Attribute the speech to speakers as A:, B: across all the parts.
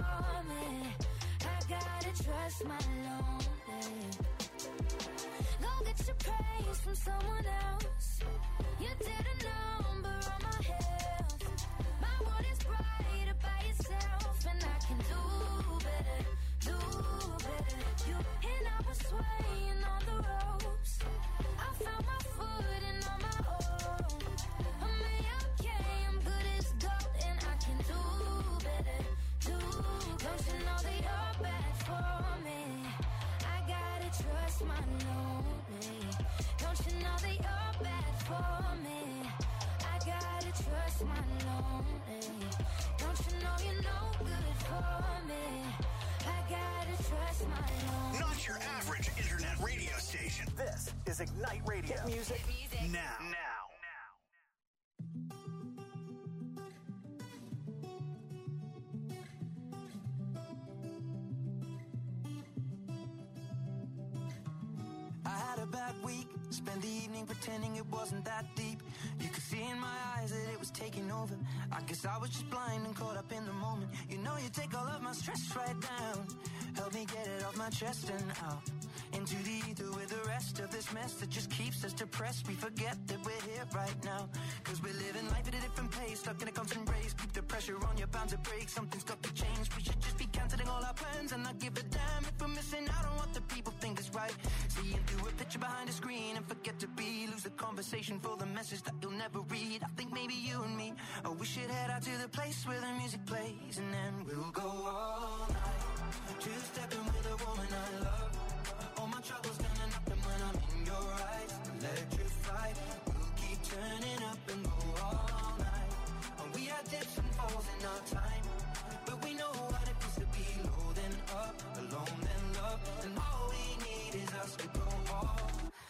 A: for me. I gotta trust my lonely. Go get your praise from someone else. You didn't know, but on my health. My world is brighter by itself, and I can do better, do better. You and I was swaying on the ropes. I found my footing on my own. I'm okay, I'm good as gold, and I can do better, do. Don't you know that you're bad for me? I gotta trust my lonely. Don't you know that you're bad for me? I gotta trust my lonely. Don't you know you're no good for me? I gotta trust my lonely.
B: Not your average internet radio station.
C: This is Ignite Radio.
B: Hit music now.
D: I had a bad week, spent the evening pretending it wasn't that deep. You could see in my eyes that it was taking over. I guess I was just blind and caught up in the moment. You know you take all of my stress right down. Help me get it off my chest and out into the ether with the rest of this mess that just keeps us depressed. We forget that we're here right now, cause we're living life at a different pace, stuck in a constant race. Keep the pressure on, you're bound to break. Something's got to change. We should just be cancelling all our plans and not give a damn if we're missing out on what the people think is right. Seeing through a picture behind a screen and forget to be. Lose the conversation for the message that you'll never read. I think maybe you and me, oh, we should head out to the place where the music plays, and then we'll go all night, two-stepping with a woman I love. All my troubles turning up, and when I'm in your eyes, electrified. We'll keep turning up and go all night. And we had dips and falls in our time, but we know what it feels to be low then up, alone then love. And all we need is us to go all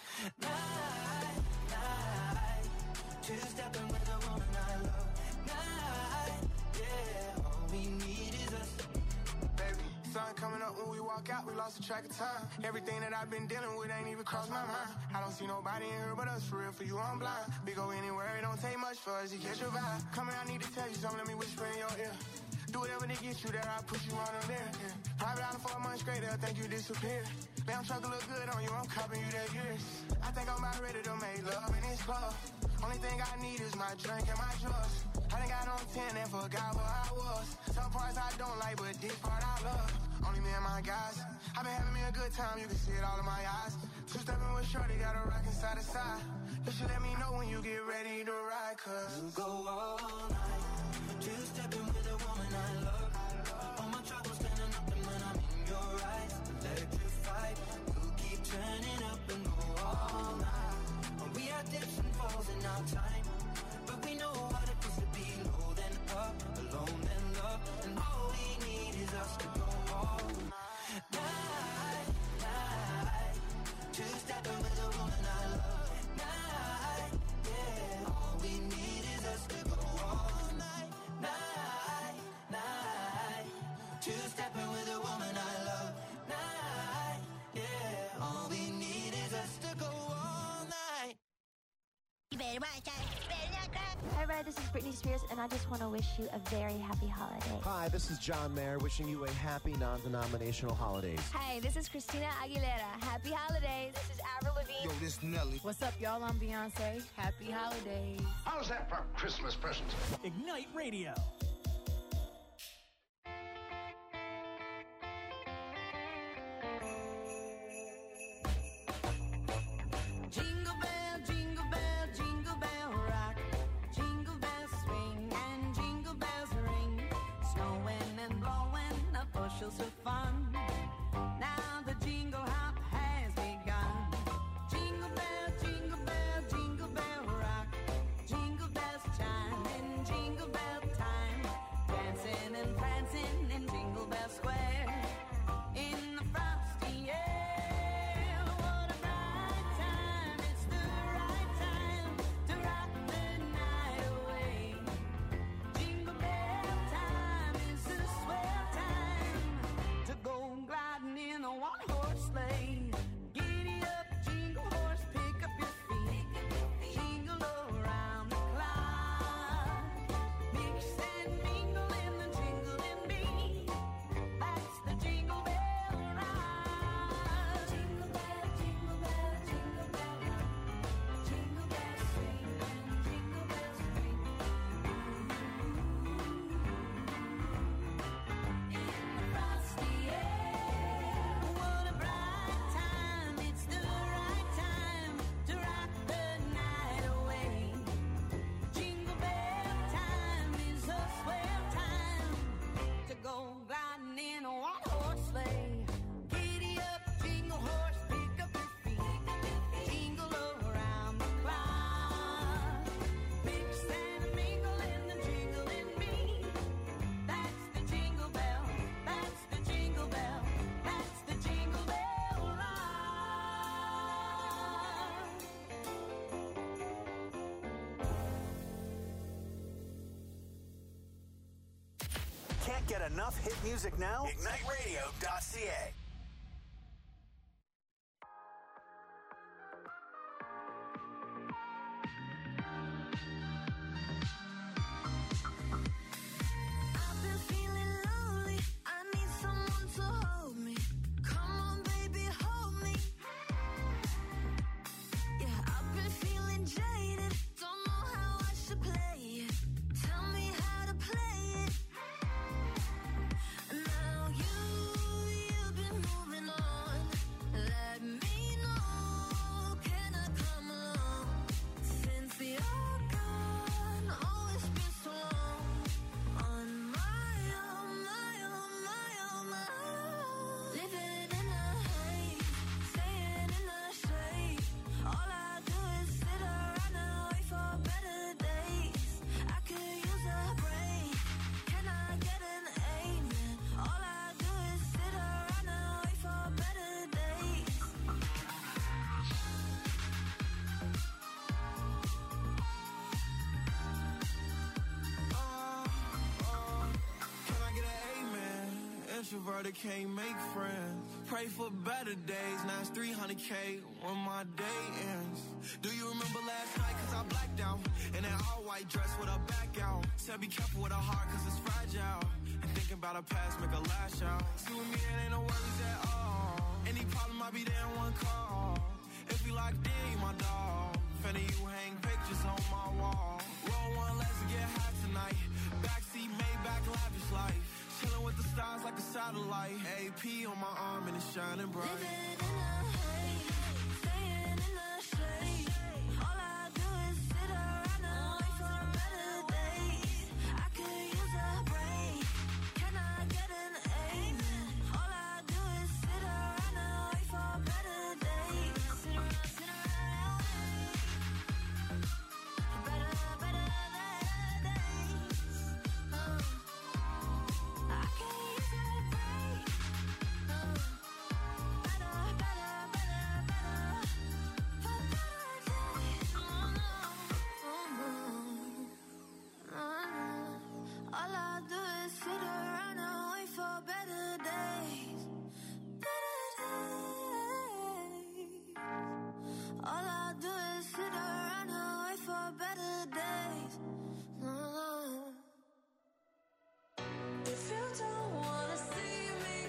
D: night, night. Two-stepping with a woman I love. Night, yeah. All we need is us.
E: Baby, sun coming up when we walk out, we lost track of time. Everything that I've been dealing with ain't even crossed my mind. I don't see nobody in here but us, for real, for you I'm blind. We go anywhere, it don't take much for us to catch your vibe. Come here, I need to tell you something, let me whisper in your ear. Do whatever to get you there, I'll push you on them there. Yeah. Private island for a month straight, they'll think you disappeared. Damn truck look good on you, I'm copping you that years. I think I'm about ready to make love in this club. Only thing I need is my drink and my drugs. I done got on 10 and forgot where I was. Some parts I don't like, but this part I love. Only me and my guys. I've been having me a good time, you can see it all in my eyes. Two-stepping with Shorty, got a rockin' side to side. You should let me know when you get ready to ride, cause
D: we'll go all night, two-stepping with a woman I love. All my troubles standing up, and when I'm in your eyes, electrified. We'll keep turning up and go all night. And we had dips and falls in our time, but we know what it feels to be low then up, alone then love. And all we need is us to go all night, night. Two-stepping with a woman I love. Night, yeah. All we need is us to go all night, night, night. Two-stepping with a woman I love. Night, yeah. All we need is us to go all night.
F: You better watch out. You better not cry.
G: Hi, Red. This is Britney Spears, and I just want to wish you a very happy holiday.
H: Hi, this is John Mayer, wishing you a happy non-denominational holidays.
I: Hi, this is Christina Aguilera. Happy holidays.
J: This is Avril Lavigne.
K: Yo, this Nelly.
L: What's up, y'all? I'm Beyonce. Happy holidays.
K: How's that for Christmas present?
C: Ignite Radio.
M: Bushels of fun. Now the jingle hop has begun. Jingle bell, jingle bell rock. Jingle bells chime in jingle bell time. Dancing and prancing in Jingle Bell Square. In the frosty air. What a bright time. It's the right time to rock the night away. Jingle bell time is the swell time to go gliding in a one-horse sleigh. Giddy up, jingle horse, pick up your feet. Jingle around the clock. Mix and mingle in the jingling beat.
C: Get enough hit music now? IgniteRadio.ca.
J: Introverted, can't make friends. Pray for better days. Now it's 300K when my day ends. Do you remember last night? Cause I blacked out in that all-white dress with her back out. Said be careful with her heart cause it's fragile. And thinking about her past make her lash out. See with me it ain't no worries at all. Any problem I be there in one call. If you locked in, you my dog. Finna you hang pictures on my wall. Roll one, let's get high tonight. Backseat, Maybach, lavish life. Chillin' with the stars like a satellite. AP on my arm and it's shining bright.
A: Living in the haze, staying in the shade. All I do is sit around and wait for better days. I could use a break. Can I get an amen? All I do is sit around and wait for better days. Sit around, better days. I can't use a break. All I do is sit around and wait for better days. Better days. All I do is sit around and wait for better days. If you don't wanna see me,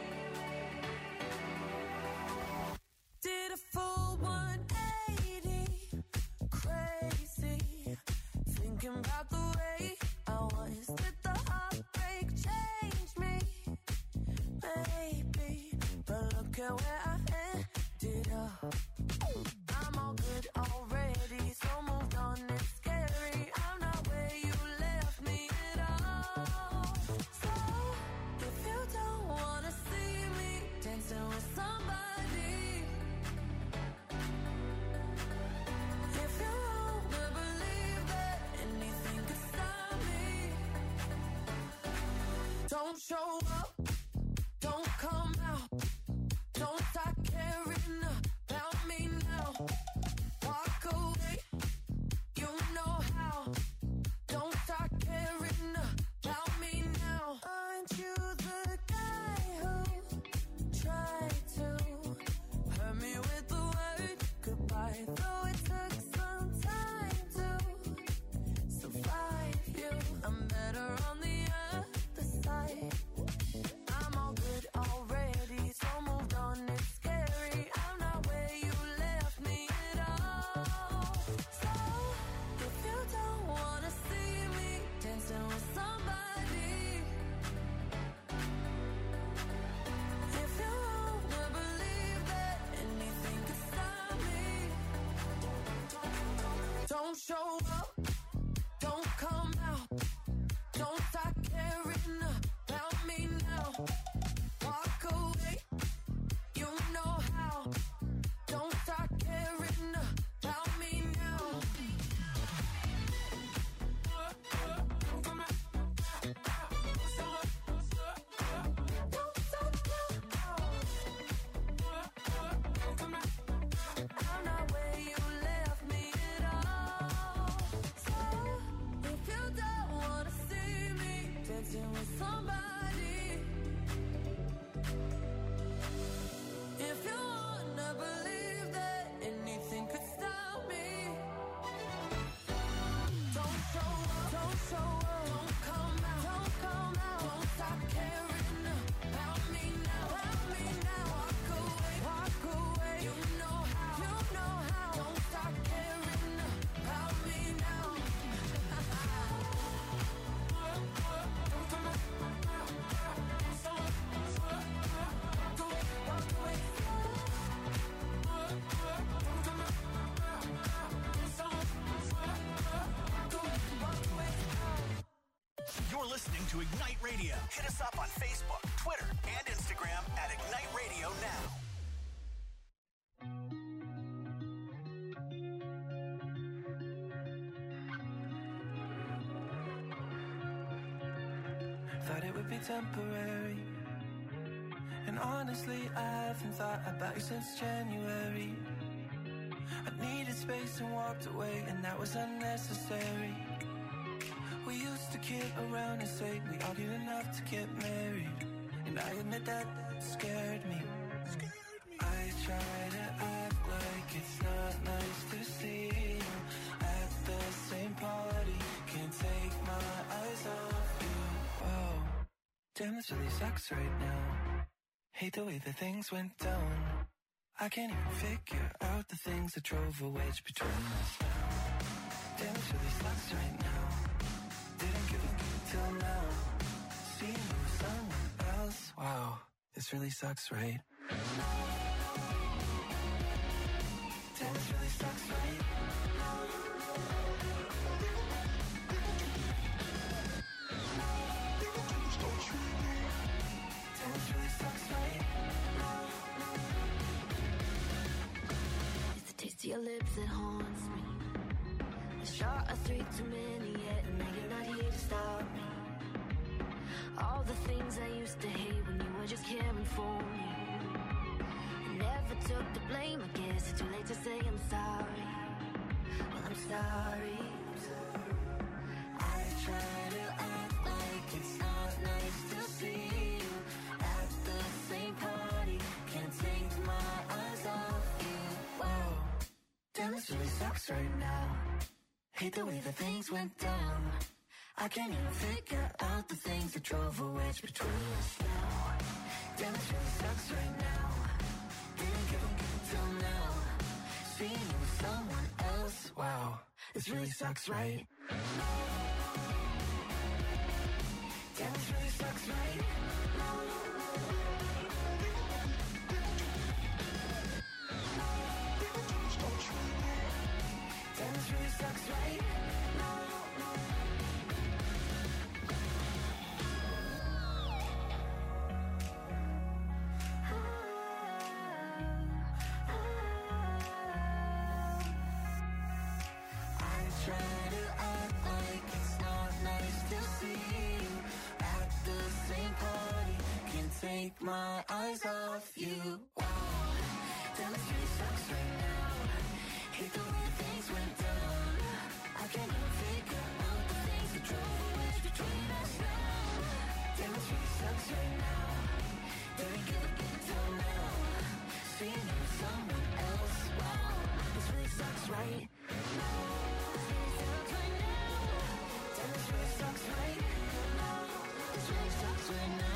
A: did a full 180, crazy, thinking about the way I was. Did the heartbreak change me? Maybe, but look at where I ended up. I'm all good already, so moved on, it's scary. I'm not where you left me at all. So, if you don't wanna see me dancing with somebody, if you wanna believe that anything could stop me, don't show up, don't come out, don't start caring about me now. Walk away, you know how. Don't start caring about me now. Aren't you the guy who tried to hurt me with the word goodbye? Though it took some time to survive you, I'm better on the other side.
B: You're listening to Ignite Radio. Hit us up on Facebook, Twitter, and Instagram at Ignite Radio Now.
N: Thought it would be temporary, and honestly I haven't thought about you since January. I needed space and walked away, and that was unnecessary. We used to kid around and say we argued enough to get married, and I admit that scared me. I try to act like it's not nice to see you at the same party. Can't take my eyes off you. Whoa, damn, this really sucks right now. Hate the way that things went down. I can't even figure out the things that drove a wedge between us now. Damn, this really sucks right now. Didn't give a till now. Seeing you with someone else. Wow, this really sucks, right? Damn, this really sucks, right? Damn, this really sucks, right?
A: It's the taste of your lips that haunts me. The shot of 3 too many yet, and now you're not here to stop me. All the things I used to hate when you were just caring for me. I never took the blame, I guess it's too late to say I'm sorry. Well, I'm sorry.
N: I try to act like it's not nice to see you at the same party. Can't take my eyes off you. Wow, damn, this really sucks right now. Hate the way that things went down. I can't even figure out the things that drove a wedge between us now. Damn, this really sucks right now. Didn't give a till now. Seeing you with someone else. Wow, this really sucks, right? Damn, this really sucks, right? Damn, this really sucks, right? Take my eyes off you. Wow, damn, this really sucks right now. Hate the way things went down. I can't even figure out the things that drove a wedge between us now. Damn, this really sucks right now. Didn't give a till now. Seeing you with someone else. Wow, this really sucks right now. Damn, this really sucks right now. This really sucks right now.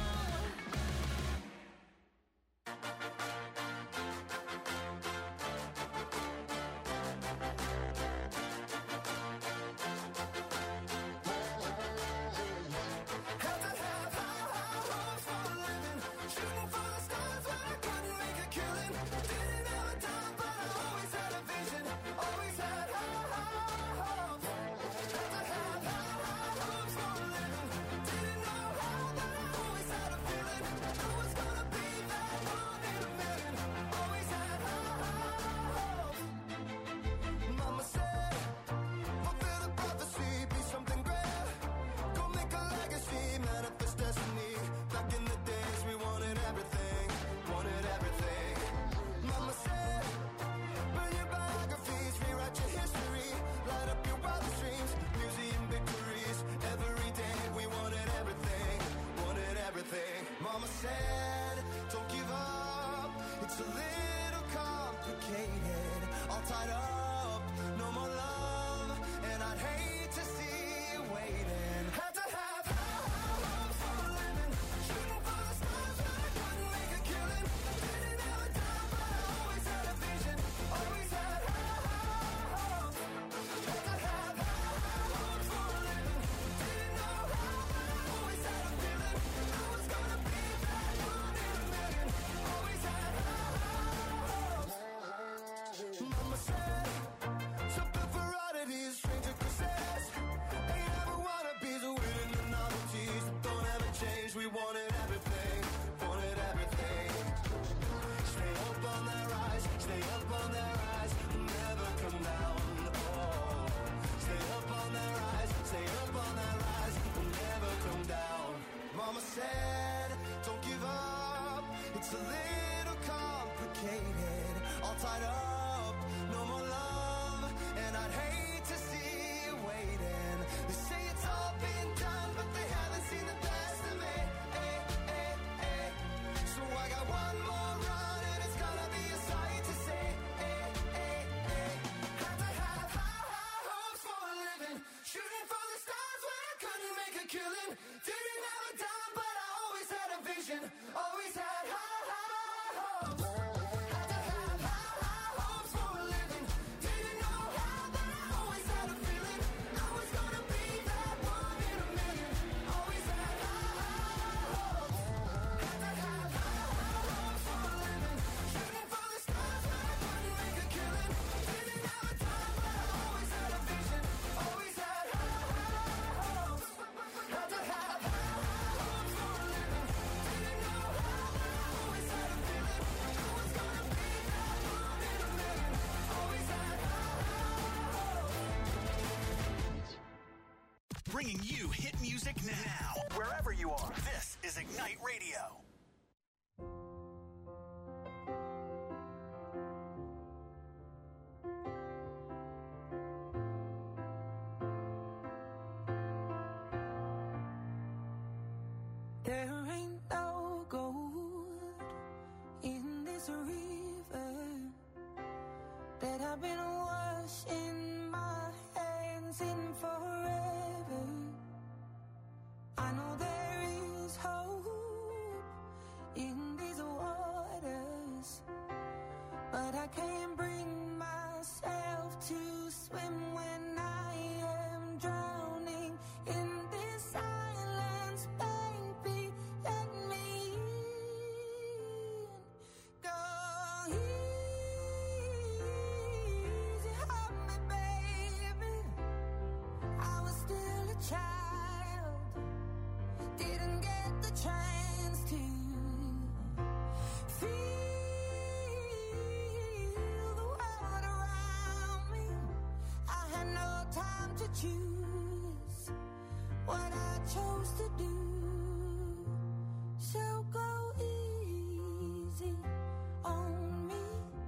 O: Mama said, don't give up, it's a little complicated, all tied up, no more love, and I'd hate to see you waiting. Had to have hopes for a living, shooting for the stars, but I couldn't make a killing. Didn't have a time, but I always had a vision, always had hope. Had to have hopes for a living, didn't know how, but I always had a feeling I was gonna be that one. make a killing. Didn't have a dime, but I always had a vision. Always had high hopes. Had to have high hopes for a living. Didn't know how, but I always had a feeling. I was gonna be that one in a million. Always had high hopes. Had to have high hopes for a living. Shooting for the stars, but I couldn't make a killing. Didn't have a time, but I always had a vision. Always had high hopes. Had to have high hopes for a living. Didn't know how, but I always had a feeling. I was gonna be that one in a million. Always had high hopes.
B: Bringing you hit music now. Wherever you are, this is Ignite Radio.
N: There ain't no gold in this river that I've been washing my hands in forever. I know there is hope in these waters, but I can't bring myself to swim when I am drowning in this silence, baby. Let me in. Go easy on me, baby. I was still a child, didn't get the chance to feel the world around me. I had no time to choose what I chose to do. So go easy on me.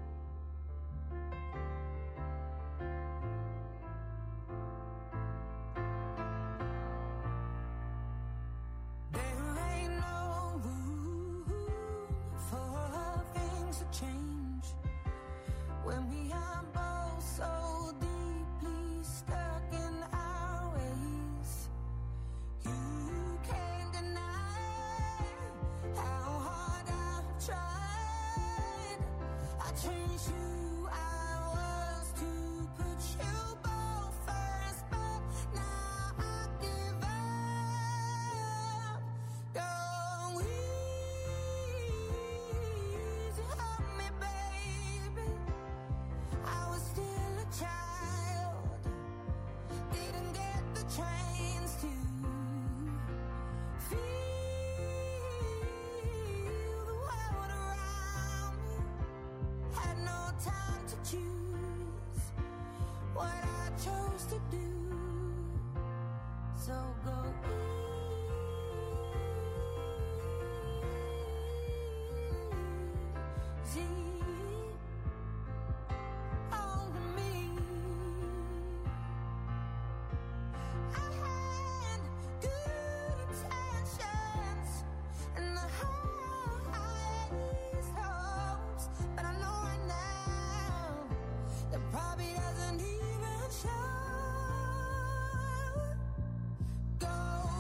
N: There ain't no room for things to change when we are both so deeply stuck in our ways. You can't deny how hard I've tried. I changed who I was to put you both first, but now I give up. Go easy on me, baby. I was still a child, didn't get the chance to feel the world around me. Had no time to choose what I chose to do. So go easy on me. I had good intentions and the highest hopes, but I know right now that probably doesn't even show. Go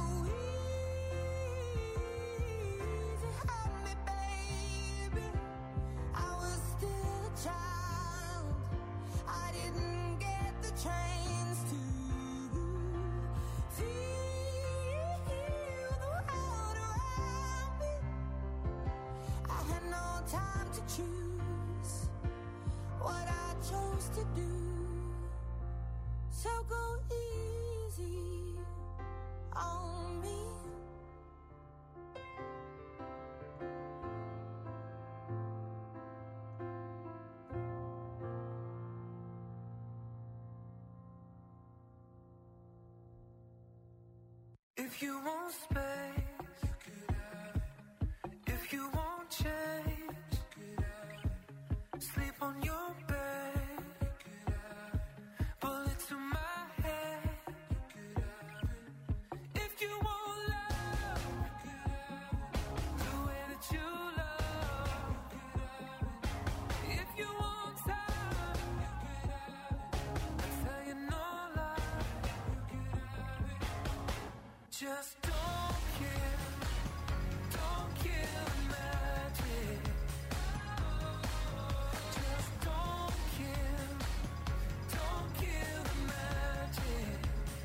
N: easy on me, baby. I was still a child, I didn't get the chance to feel the world around me. I had no time to choose what I chose to do. So go easy on me.
P: If you want space, if you want change, sleep on your bed, bullet to my head. If you want love, the way that you love. If you want time, I tell you no lie. Just don't kill the magic. Just don't kill the magic.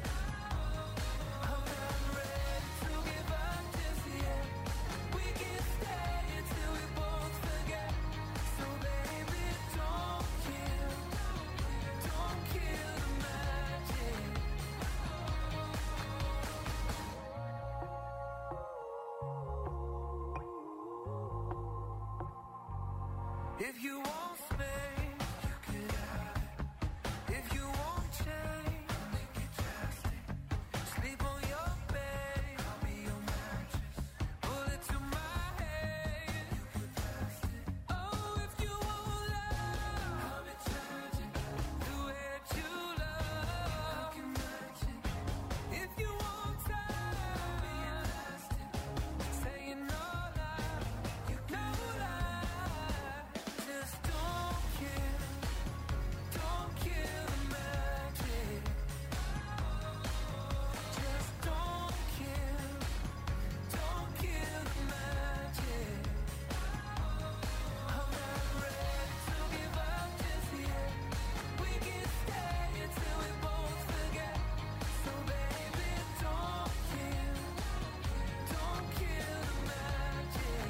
P: I'm not ready to give up just yet. We can stay until we both forget. So baby, don't kill the magic. If you want space, you can have it. If you want change, make it drastic. Sleep on your bed, I'll be your mattress. Bullet to my head, you can pass it. Oh, if you want love, I'll be tragic. Do it you love, I can match it. If you want time, I'll be elastic. Saying no lie, you no lie. Just don't kill the magic. Just don't kill the magic. I'm not ready to give up just yet. We can stay until we both forget. So baby, don't kill the magic.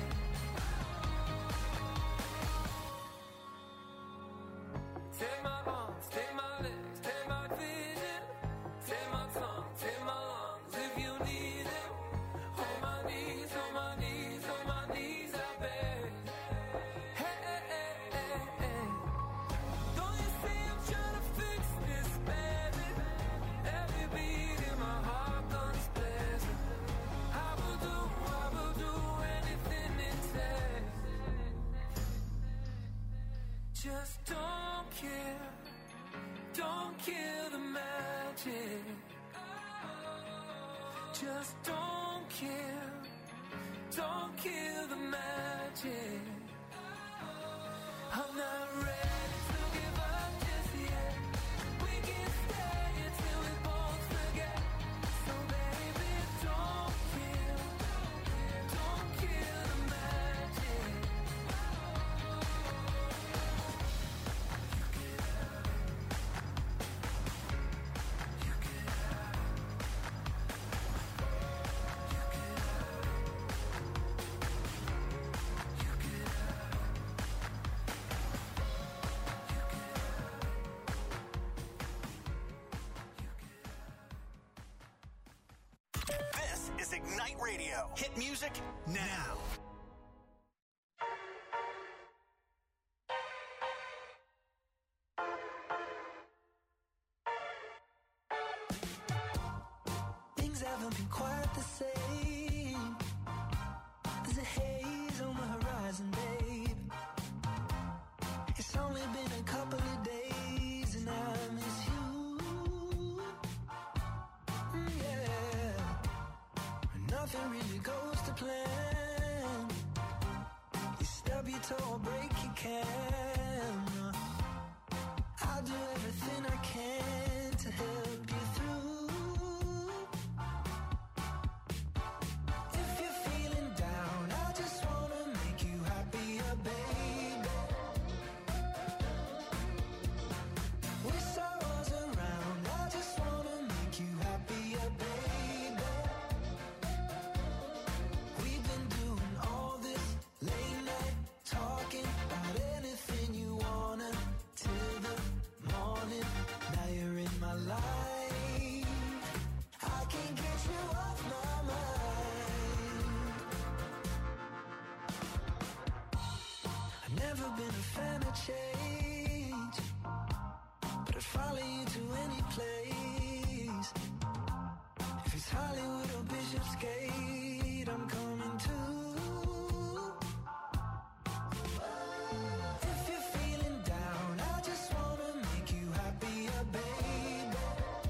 P: Take my arms, take my legs, take my vision. Take my tongue, take my lungs if you need it. On my knees, on my knees, on my knees, I beg. Hey, hey, hey, hey, hey. Don't you see I'm trying to fix this, baby? Every beat in my heart guns blazing. I will do anything it takes. Just don't kill the magic. Just don't kill the magic. I'm not ready to give up just yet. We can stay until we both forget. So baby, don't kill the magic.
B: This is Ignite Radio. Hit music now.
D: Things haven't been quite the same. There's a haze on the horizon, babe. It's only been a couple of days and I miss you. Yeah. Nothing really goes to plan. You stub your toe or break your camera. I'll do everything I can to help you through. If you're feeling down, I just wanna make you happier, baby. Wish I was around, I just wanna make you happier, baby. We've been doing all this late night talking about anything you wanna till the morning. Now you're in my life. I can't get you off my mind. I've never been a fan of change, but I'd follow you to any place. If it's Hollywood or Bishopsgate, I'm coming too. If you're feeling down, I just wanna make you happier, baby.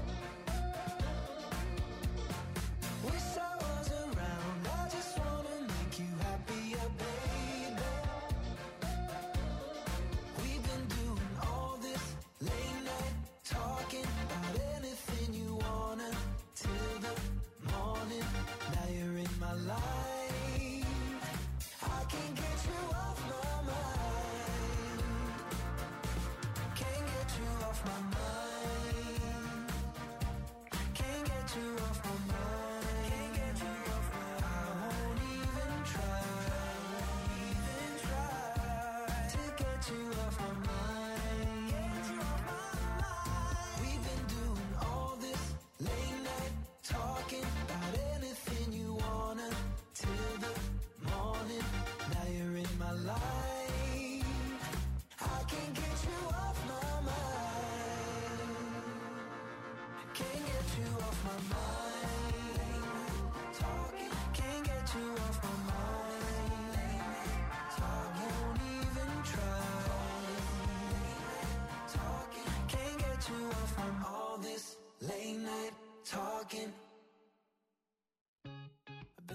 D: Wish I was around, I just wanna make you happier, baby. We've been doing all this late night talking.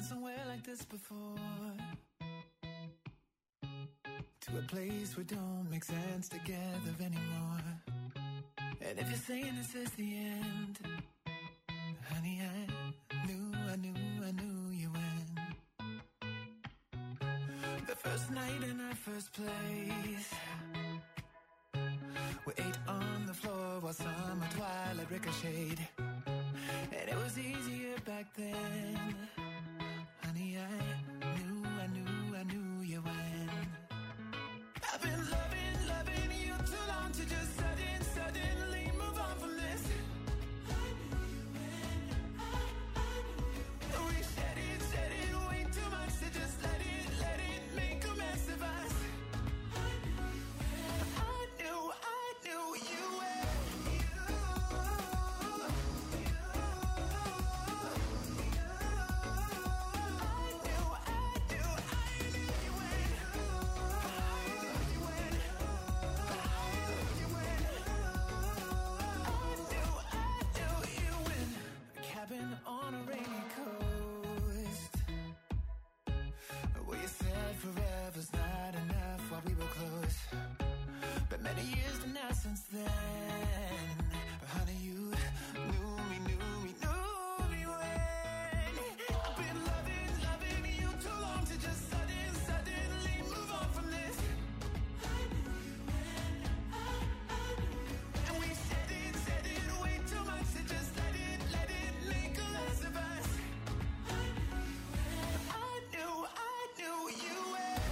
N: been somewhere like this before. To a place where don't make sense together anymore. And if you're saying this is the end, honey, I knew you win. The first night in our first place, we ate on the floor while summer twilight ricocheted. And it was easier back then. Honey, I knew you win. I've been loving you too long to just suddenly move on from this. I knew you win. We said it way too much to just let it make a mess of us. I knew you win. On a rainy coast, where you said forever's not enough while we were close. But many years to now since then, honey, you knew me when. I've been loving you too long to just suddenly move on from this. I knew you when, I knew. And we said it way too much to just let it make a mess of us. I knew you were.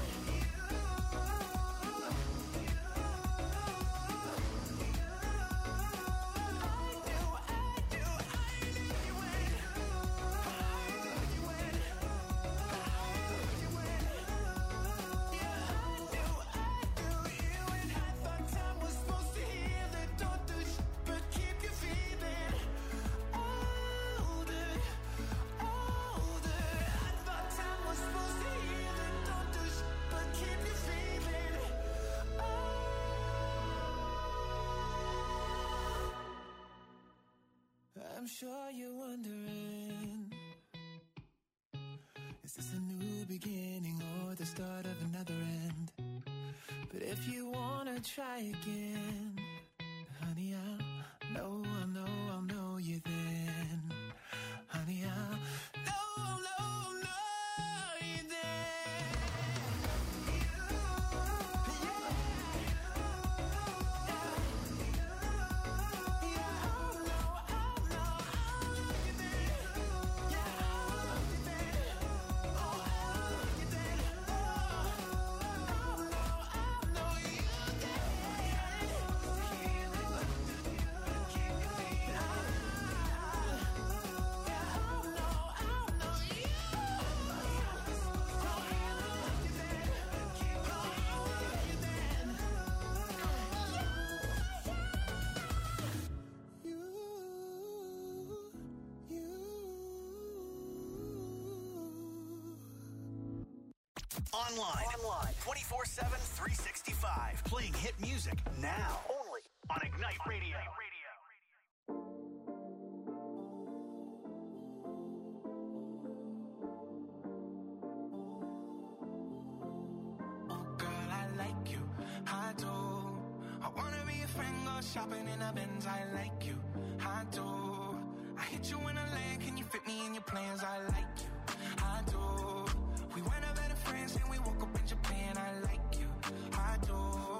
N: I'm sure you're wondering, is this a new beginning or the start of another end? But if you wanna try again, honey, I'll know you then. Honey, I'll know you then.
B: Online. 24/7, 365. Playing hit music now. Only on Ignite Radio.
N: Oh, girl, I like you. I do. I wanna be a friend, go shopping in a Benz. I like you. I do. I hit you in a land. Can you fit me in your plans? I like you. I do. We went up better friends and we woke up in Japan. I like you, I do.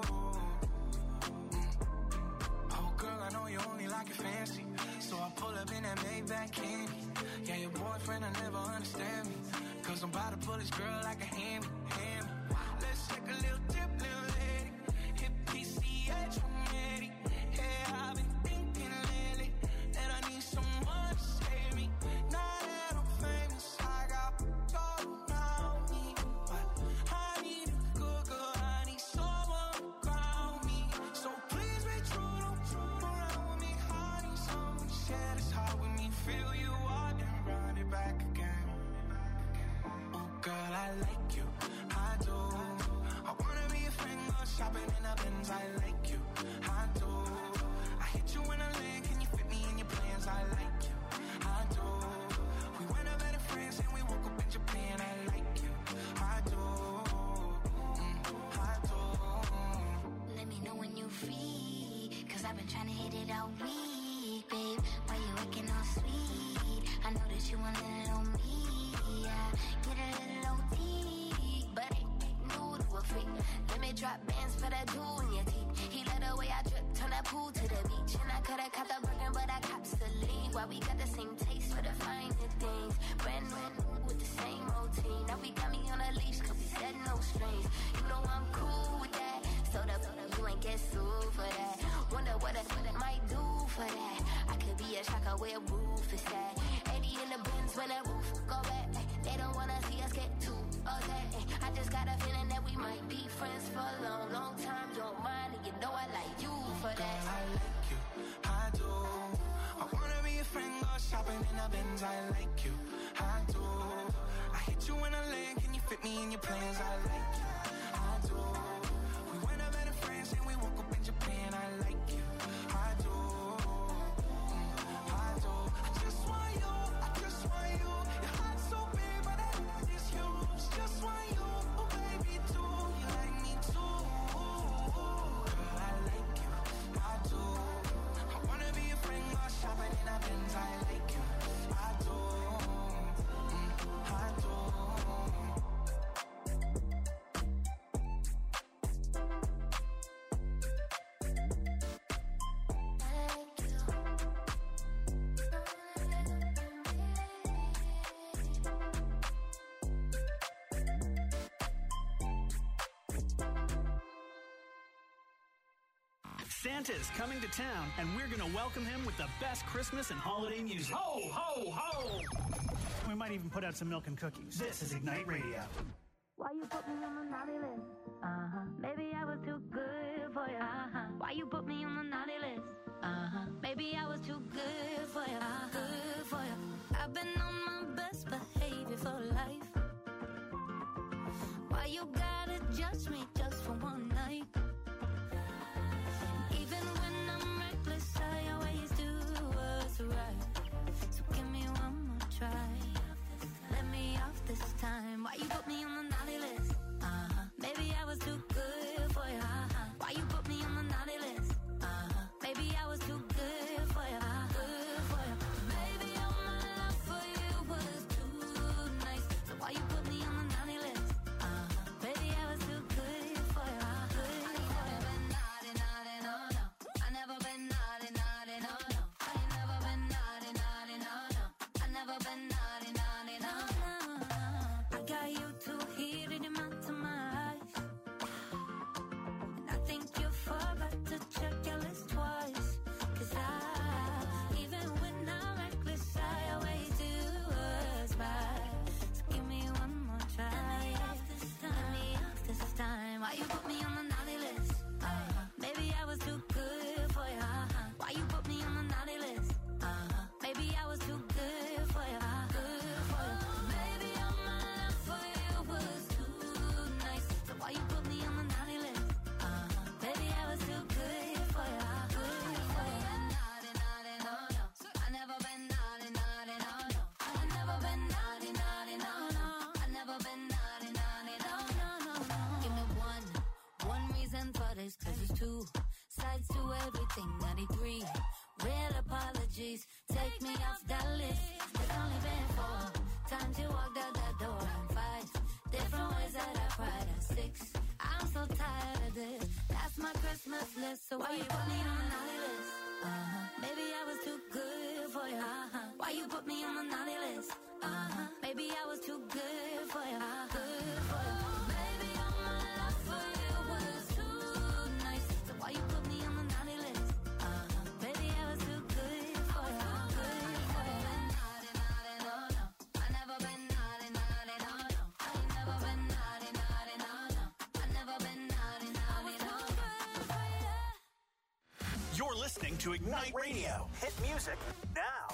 N: Oh girl, I know you only like it fancy, so I pull up in that Maybach candy. Yeah, your boyfriend, I never understand me, cause I'm about to pull this girl like a hammy. Let's take a little dip, little lady. Hit PCH from Eddie. Yeah, I've been thinking lately that I need someone to save me. Now that I'm famous, I got gold. Feel you out and run it back again. Oh girl, I like you, I do. I wanna be a friend, go shopping in a Benz. I like you, I do. I hit you in a lane, can you fit me in your plans? I like you, I do. We went up better friends and we woke up in Japan.
A: know where roof is at. 80 in the bins when that roof go back. They don't wanna see us get too upset. I just got a feeling that we might be friends for a long, long time. Don't mind, and you know I like you for that.
N: Girl, I like you, I do. I wanna be a friend, go shopping in the Benz. I like you, I do. I hit you in a land, can you fit me in your plans? I like you, I do. We went up better friends and we woke up in Japan. I like you, I do. I do. I just want you, I just want you. Your heart's so big, but I just yours. Just want you, oh baby, too. You like me too. Girl, I like you, I do. I wanna be a friend, go shopping in a Benz. I like you, I do. I do.
B: Santa's coming to town, and we're going to welcome him with the best Christmas and holiday music. Ho, ho, ho! We might even put out some milk and cookies. This is Ignite Radio.
Q: Why you put me on the naughty list? Maybe I was too good for you. Why you put me on the naughty list? Maybe I was too good for you. Good for you. I've been on my best behavior for life. Why you gotta judge me just for one night? Even when I'm reckless, I always do what's right. So give me one more try. Let me off this time. Why you put me on the naughty list? Maybe I was too good for you. Why you put me on the naughty list? Maybe I was too good for you. Good for you. Maybe all my love for you was too nice. So why you put me on the naughty list? Maybe I was too good for you. Good for you. I never been naughty, naughty, no, no. I never been naughty, naughty, no, no. I ain't never been naughty, naughty, no, no. I never been naughty, naughty, no, no. I got you too heated in my eyes. And I think you forgot to check your list twice. 'Cause even when I'm reckless, I always do what's right. So give me one more try. Let me off this time. Why you put me on the naughty list? Maybe I was too good for you. Why you put me on the naughty list? Maybe I was too good for you. Good for you. Maybe all my love for you was too nice. So why you put me on the naughty list? Maybe I was too good for you. Good for you. Naughty, naughty, no, no. I never been naughty, naughty, no, no. I never been naughty, naughty, no, no. I never been naughty, naughty, no, no, no, no. Give me one reason for this, 'cause it's two sides to everything. I agree. Real apologies, take me off that list. It's only been 4 times you walked out that door, and 5 different ways that I cried, and 6. I'm so tired of this. That's my Christmas list. So why you put me on the naughty list? Maybe I was too good for you. Why you put me on the naughty list? Maybe I was too good for you. Good for you. Maybe all my love for you was too nice. So why you put me on the naughty list? Maybe I was too good for you. Good for you. Naughty, naughty, no, no. I never been naughty, naughty, no, no. I ain't never been naughty, naughty, no, no. I never been naughty, naughty, no, no.
B: You're listening to Ignite Radio. Hit music now.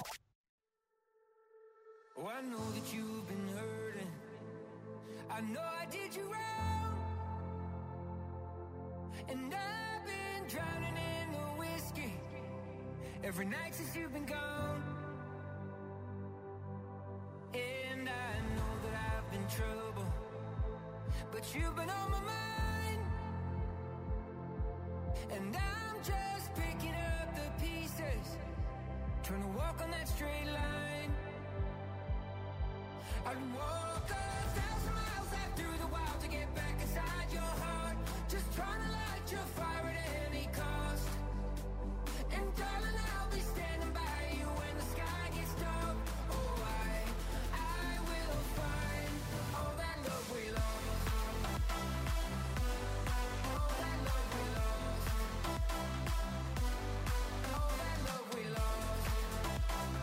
J: Oh, I know that you've been hurting. I know I did you wrong. And I've been drowning in the whiskey every night since you've been gone. And I know that I've been trouble, but you've been on my mind. And I'm just picking up the pieces, trying to walk on that straight line. I'd walk 1,000 miles out through the wild to get back inside your heart, just trying to light your fire at any cost. And darling, I'll be standing by you when the sky gets dark. Oh, I will find all that love we lost. All that love we lost. All that love we lost.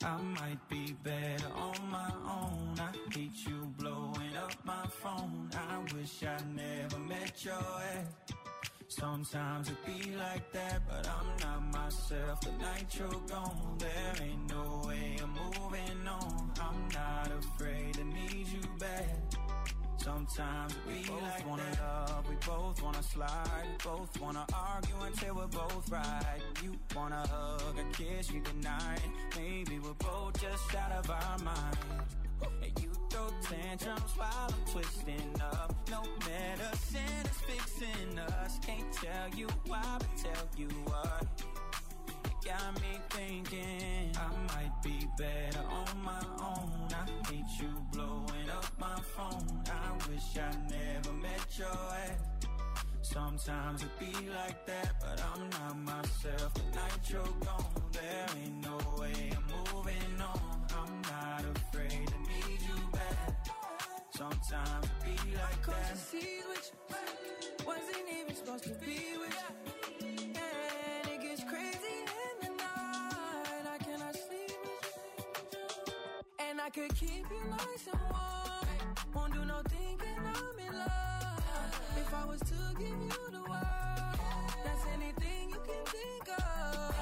N: I might be better on my own. I hate you blowing up my phone. I wish I never met your ex. Sometimes it be like that, but I'm not myself. The night you're gone, there ain't no way I'm moving on. I'm not afraid to need you back. Sometimes it be like that. We both wanna love, we both wanna slide. We both wanna argue until we're both right. You wanna hug and kiss me goodnight. Maybe we're both just out of our mind. And you throw tantrums while I'm twisting up. No medicine is fixing us. Can't tell you why, but tell you what. It got me thinking I might be better on my own. I hate you blowing up my phone. I wish I never met your ex. Sometimes it be like that, but I'm not myself. The night you're gone, there ain't no way I'm moving on. I'm not afraid to need you back. Sometimes it be like that.
P: Cause you see with you, wasn't even supposed to be with you. And it gets crazy in the night. I cannot sleep with you. And I could keep you nice and warm. Won't do no thinking I'm in love. If I was to give you the world, that's anything you can think of.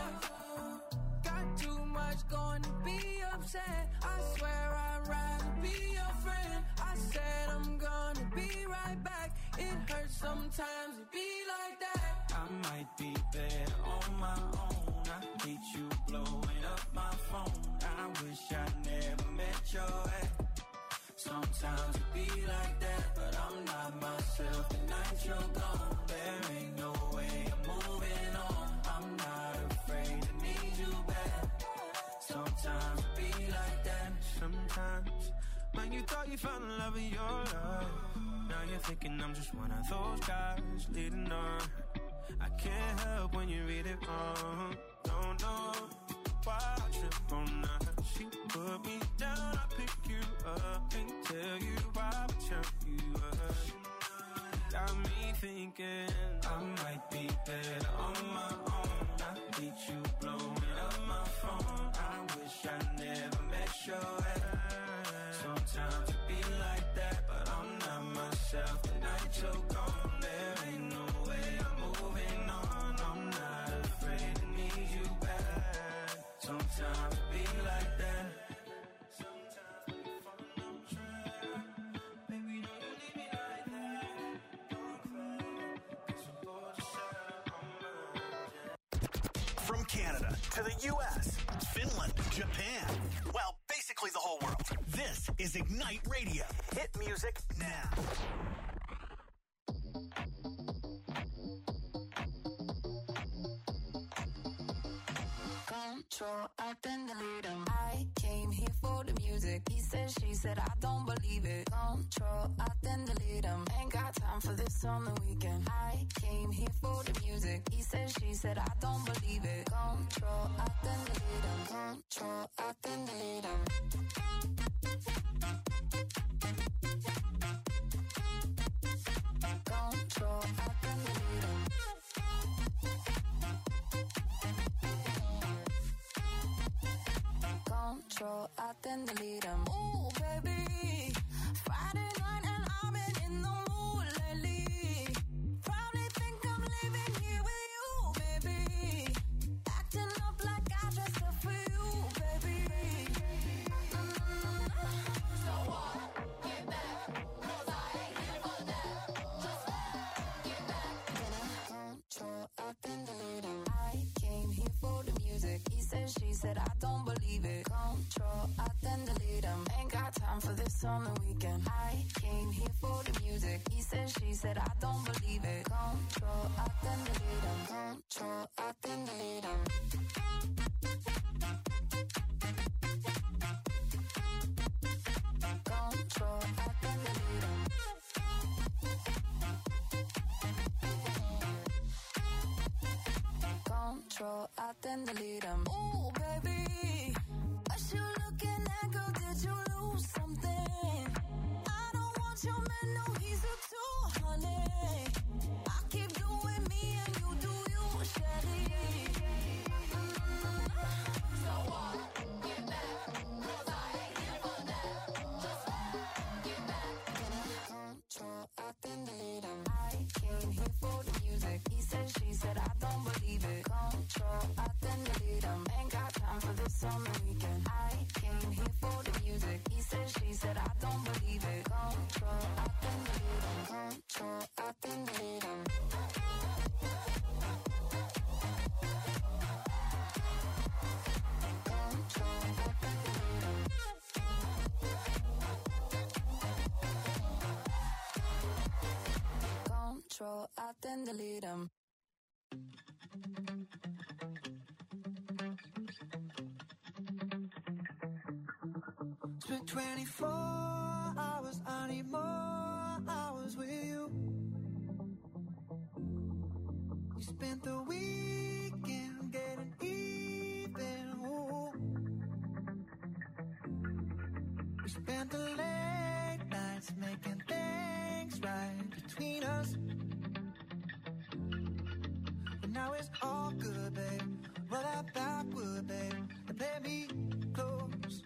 P: Got too much going to be upset. I swear I'd rather be your friend. I said I'm gonna be right back. It hurts sometimes to be like that.
N: I might be better on my own. I hate you blowing up my phone. I wish I never met your ex. Sometimes it be like that, but I'm not myself. The night you're gone, there ain't no way I'm moving on. I'm not afraid to need you back. Sometimes it be like that. Sometimes when you thought you found the love of your life, now you're thinking I'm just one of those guys leading on. I can't help when you read it wrong. Don't know why I trip on that. She put me down, I pick you up. Can't tell you why, but tell you up. Got me thinking I might be better on my own. I hate you blowing up my phone. I wish I never met your ex. Sometimes it be like that, but I'm not myself. The night you're gone, there ain't no way I'm moving on. I'm not afraid to need you back. Sometimes it be like that. Sometimes we fall on track. Baby, don't you leave me like that. Don't cry, 'cause we're both just out on my.
C: From Canada to the U.S., Finland, Japan, well, basically the whole world. This is Ignite Radio. Hit music now.
Q: Control, I then delete him. I came here for the music. He said, she said, I don't believe it. Control, I then delete him. Ain't got time for this on the weekend. I came here for the music. He said, she said, I don't believe it. Control, I then delete him. Control, I then delete him. Control, I then delete him. Control, I then delete him. Ooh, baby, Friday night and I've been in the mood lately. Probably think I'm leaving here with you, baby. Acting up like I dressed up for you, baby. So what? Get back, 'cause I ain't here for that. Just get back. Control, I then delete him. I came here for the music. He said, she said, I don't believe it. Control, I then delete him. Ain't got time for this on the weekend. I came here for the music. He said, she said, I don't believe it. Control, I then delete him. Control, I then delete him. Control, I then delete him. Control, I then delete him. Ooh, baby, what you looking at, girl? Did you lose something? I don't want your man, no, he's a 200. I keep doing me and you do you, Shelly. So what? Get back.
M: believe it. Control, I then delete them. Ain't got time for this on the weekend. I came here for the music. He said, she said, I don't believe it. Control, I then delete them. Control, I then delete them. Control, I then delete them.
N: Spent 24 hours, I need more hours with you. We spent the weekend getting even. Ooh. We spent the late nights making things right between us. But now it's all good, babe. Roll that backward, babe, and play me close.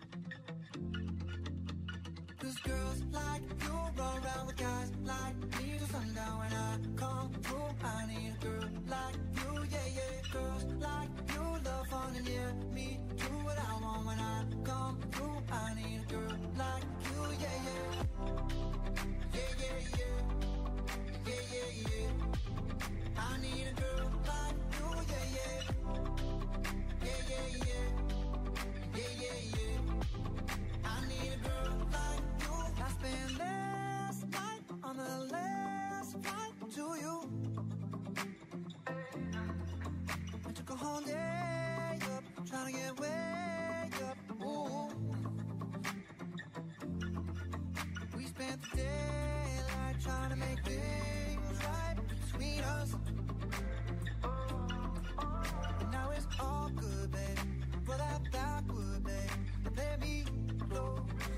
N: 'Cause girls like you run around with guys like me till sundown. When I come through, I need a girl like you, yeah, yeah. Girls like you love fun and yeah, me do what I want. When I come through, I need a girl like you, yeah, yeah. Yeah, yeah, yeah. Yeah, yeah, yeah. I need a girl like you, yeah, yeah. Yeah, yeah, yeah. Yeah, yeah, yeah. I need a girl like you. I spent last night on the last flight to you. I took a whole day up, trying to get way up. Ooh. We spent the daylight trying to make things right between us. And now it's all good, babe. Roll that backward, babe, and let me close.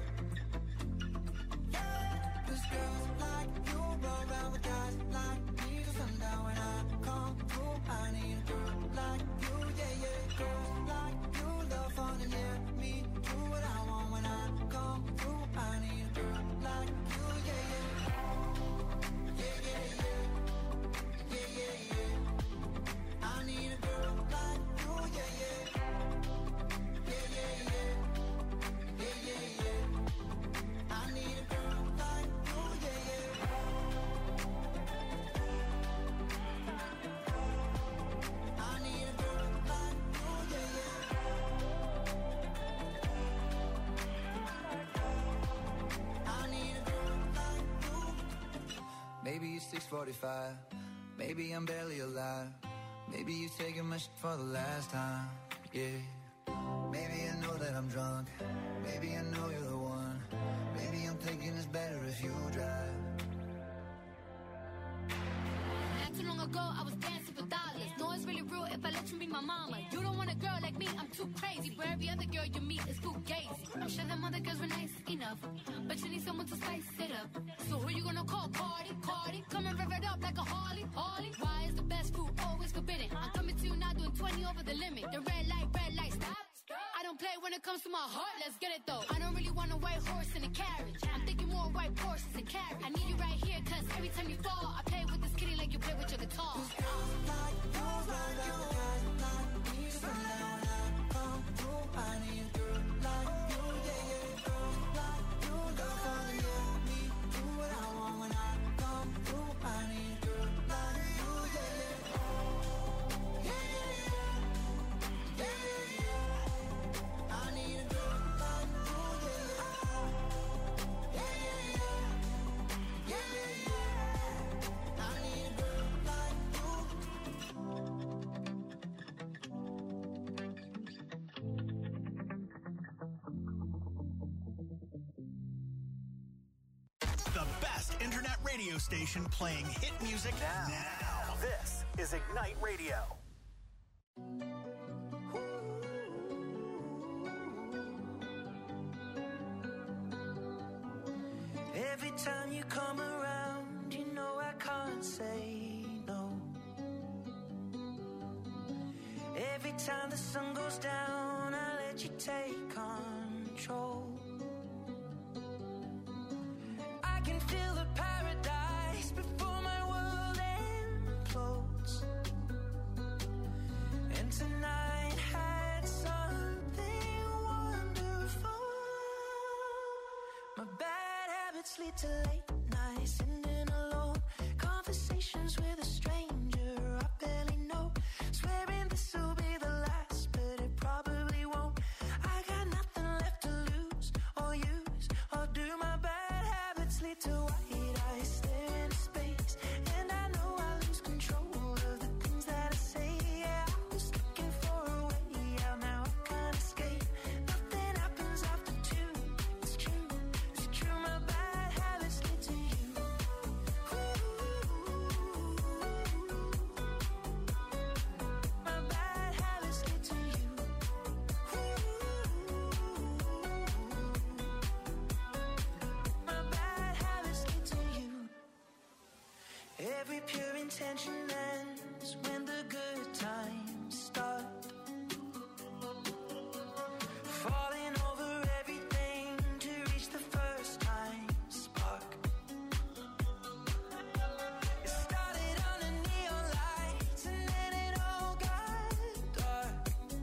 N: Cause girls like you run around with guys like me till sundown. When I come through, I need a girl like you, yeah, yeah. Girls like you love fun and yeah, me do what I want. When I come through, I need a girl like you, yeah, yeah. Yeah, yeah, yeah. Yeah, yeah, yeah. I need a girl like you, yeah, yeah. Yeah, yeah, yeah. Yeah, yeah, yeah. I need a girl like you, yeah, yeah. I need a girl like you, yeah, yeah. I need a girl like you.
R: Maybe it's 6:45. Maybe I'm barely alive. Maybe you're taking my shit for the last time. Yeah. Maybe I know that I'm drunk. Maybe I know you're the one. Maybe I'm thinking it's better if you drive.
I: Not too long ago, I was dancing for dollars. No, it's really real if I let you be my mama. You don't want a girl like me, I'm too crazy. Where every other girl you meet is too gazy. I'm sure them other girls were nice enough, but you need someone to spice it up. So who you gonna call? Cardi, Cardi. Come and rev it up like a Harley, Harley. Why is the best food always forbidden? I'm coming to you now doing 20 over the limit. The red light, stop. I don't play when it comes to my heart, let's get it though. I don't really want a white horse in a carriage. I'm thinking more white horses and carriage. I need you right here, cause every time you fall, I play with this kitty like you play with your guitar.
N: I need a girl like you, yeah, yeah. Girls like you love fun and yeah, me do what I want. When I come through, I need a girl like you, yeah, yeah. Yeah, yeah, yeah. Yeah, yeah, yeah. I need a girl like you, yeah, yeah. Yeah, yeah, yeah. Yeah, yeah, yeah. I need a girl like you.
C: The best internet radio station playing hit music now. This is Ignite Radio.
N: Every time you come around, you know I can't say no. Every time the sun goes down, I let you take control. I can feel the paradise before my world implodes.
O: lead to late nights, sitting alone, conversations with a stranger I barely know, swearing this will be the last, but it probably won't. I got nothing left to lose or use, or do my bad habits lead to white eyes stare into space, and I know I lose control of the things that I say. Yeah, I was looking for a way out, now I can't escape. Nothing happens after two. It's true, it's true. My bad habits lead to you. My bad habits lead to you. My bad habits lead to you. Every pure intention ends when the good times start. Falling over everything to reach the first time spark. It started under neon lights and then it all got dark.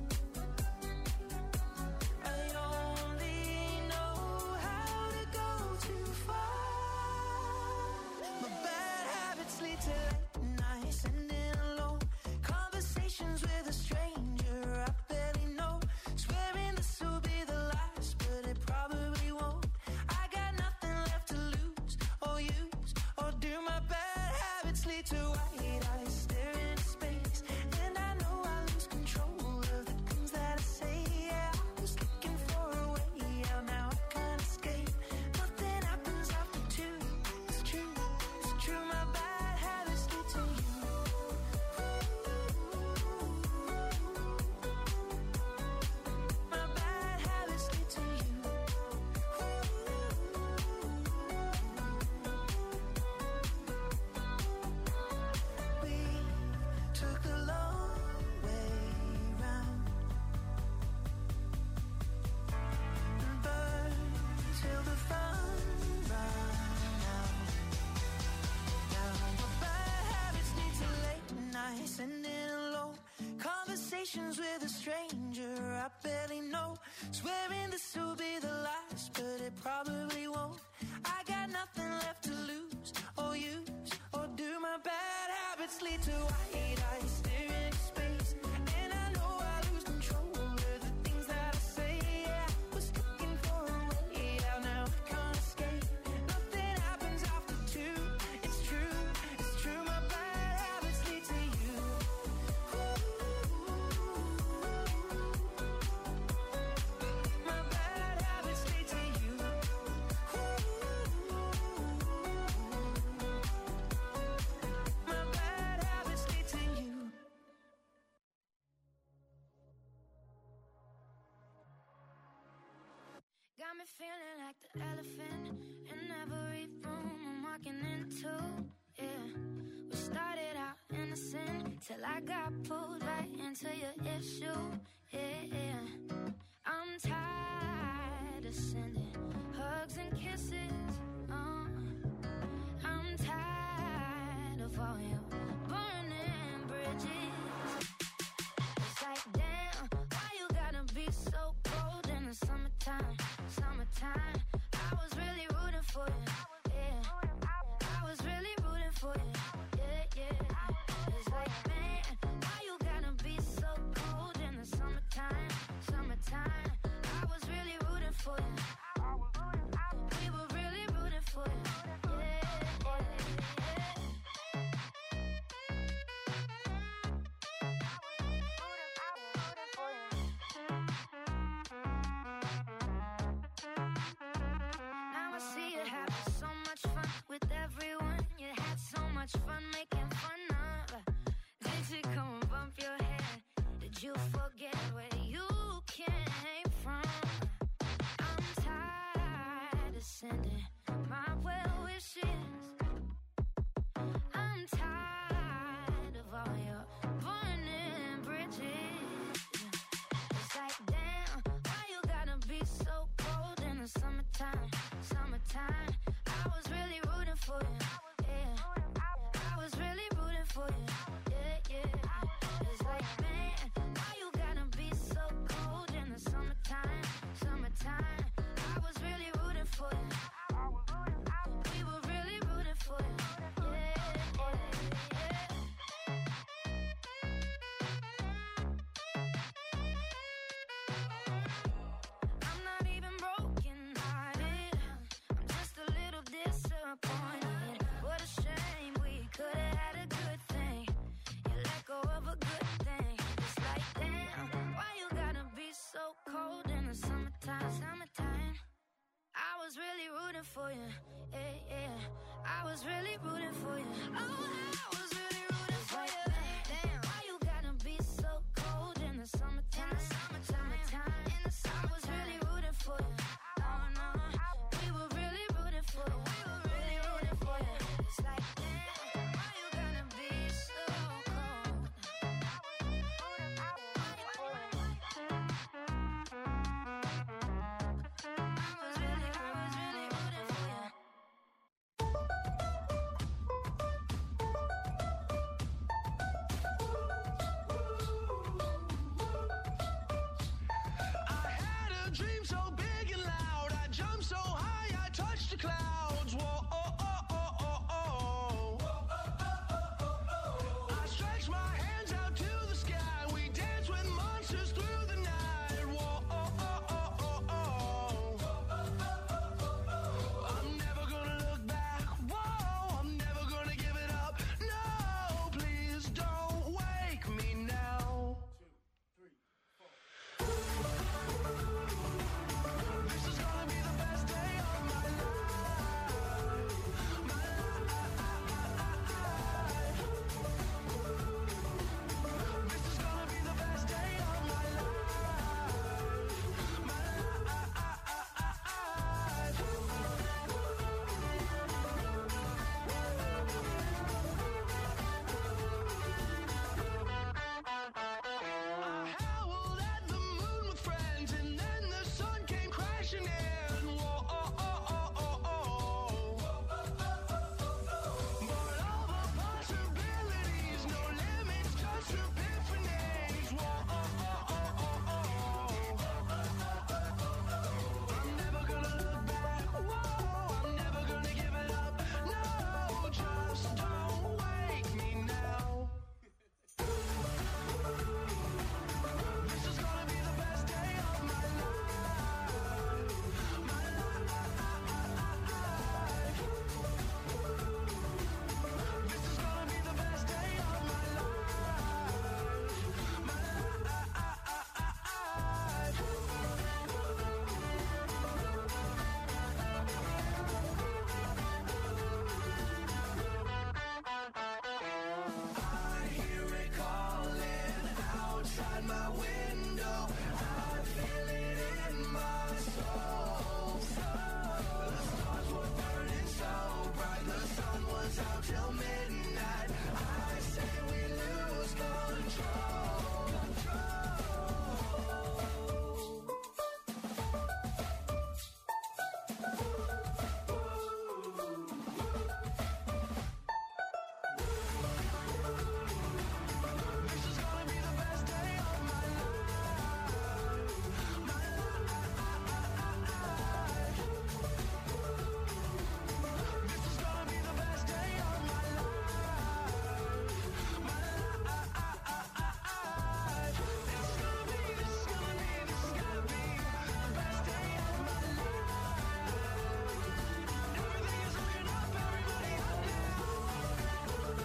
O: I only know how to go too far. My bad habits lead to late nights, sitting alone, conversations with a stranger I barely know, swearing this will be the last, but it probably won't. I got nothing left to lose or use, or do. My bad habits lead to white eyes stare into space, and I know I lose control of the things that I say. Yeah, I was looking for a way out, now I can't escape. Nothing happens after two. It's true, it's true. My bad habits lead to you. My bad habits lead to you. We took the long way round and burned till the fun ran out. Now my bad habits lead to late nights, sitting alone, conversations with a stranger I barely know, swearing this will be the last, but it probably won't. I got nothing left to lose or use, or do. My bad habits lead to white eyes stare into space, and I know I lose control of the things that I say. Yeah, I was looking for a way out, now I can't escape. Nothing happens after two. It's true, it's true. My bad habits lead to you. My bad habits lead to you. My bad habits lead to you.
Q: Got me feeling like the elephant in every room I'm walking into. Yeah, we started out innocent till I got pulled right into your issue. Yeah, I'm tired of sending hugs and kisses. I'm tired of all your burning bridges. It's like, damn, why you gotta be so cold in the summertime? Summertime, I was really rooting for you. Yeah, I was really rooting for you. Yeah. It's like, man, why you gotta be so cold in the summertime? Summertime, I was really rooting for you. We were really rooting for you. Now I see you having so much fun with everyone. You had so much fun making fun of. Did you come and bump your head? Did you forget where you came from? I'm tired of sending my well wishes. I'm tired of all your burning bridges. It's like, damn, why you gotta be so cold in the summertime? Summertime, I was really rooting for you. Yeah, I was really rooting for you. Yeah. It's like, man, why you gotta be so cold in the summertime? Summertime, I was really rooting for you.
A: rooting for you. Yeah, yeah. I was really rooting for you. Oh, I was really rooting for you. Damn, why you gotta be so cold in the summertime? Summertime. In the summer, I was really rooting for you. Oh no, we were really rooting for you. We were really rooting for you. It's like, damn, why you gotta be so cold?
P: I had a dream so